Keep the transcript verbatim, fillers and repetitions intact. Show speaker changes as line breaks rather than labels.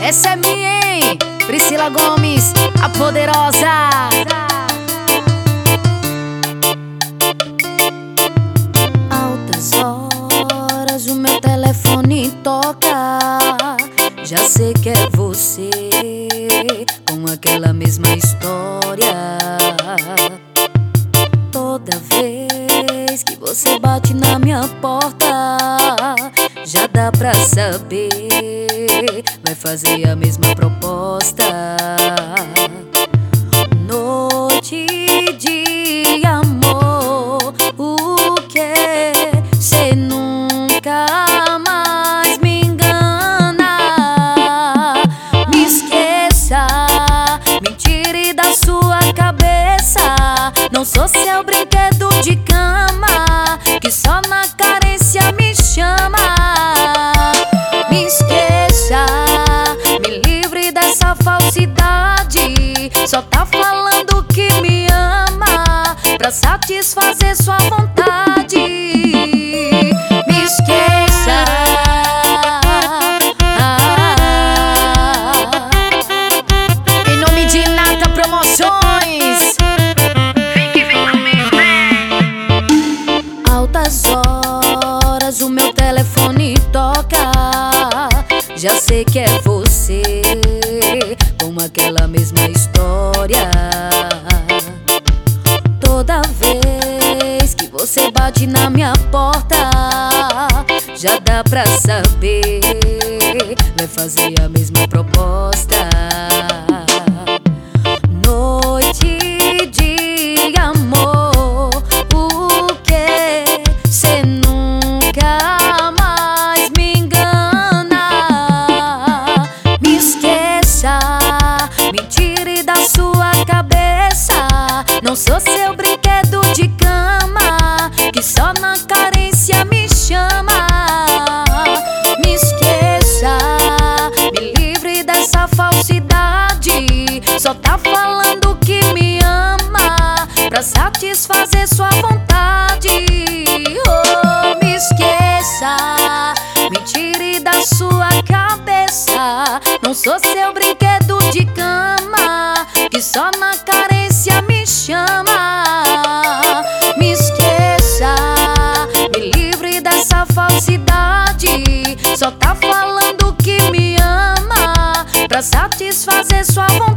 Essa é minha, hein? Priscila Gomes, a poderosa. Altas horas o meu telefone toca. Já sei que é você, com aquela mesma história. Toda vez que você bate na minha porta, já dá pra saber, vai fazer a mesma proposta. Noite de amor, o que? Cê nunca mais me engana. Me esqueça, me tire da sua cabeça. Não sou seu brinquedo de cama, que só na carência me chama. Me esqueça, me livre dessa falsidade. Só tá falando que me ama pra satisfazer sua vontade. Me esqueça. ah, Em nome de Nata Promoções,
Fique bem comigo,
altas horas o meu telefone toca. Já sei que é você, com aquela mesma história. Toda vez que você bate na minha porta, já dá pra saber, vai fazer a mesma proposta. Noite de amor, o que? Cê nunca mais me engana. Me esqueça, me tire da sua cabeça. Não sou seu brinquedo de cama, que só na carência me chama. Me esqueça, me livre dessa falsidade. Só tá falando que me ama pra satisfazer sua vontade. Oh, me esqueça, me tire da sua cabeça. Não sou seu brinquedo de cama, que só na carência me chama. Me esqueça, me livre dessa falsidade. Só tá falando que me ama pra satisfazer sua vontade.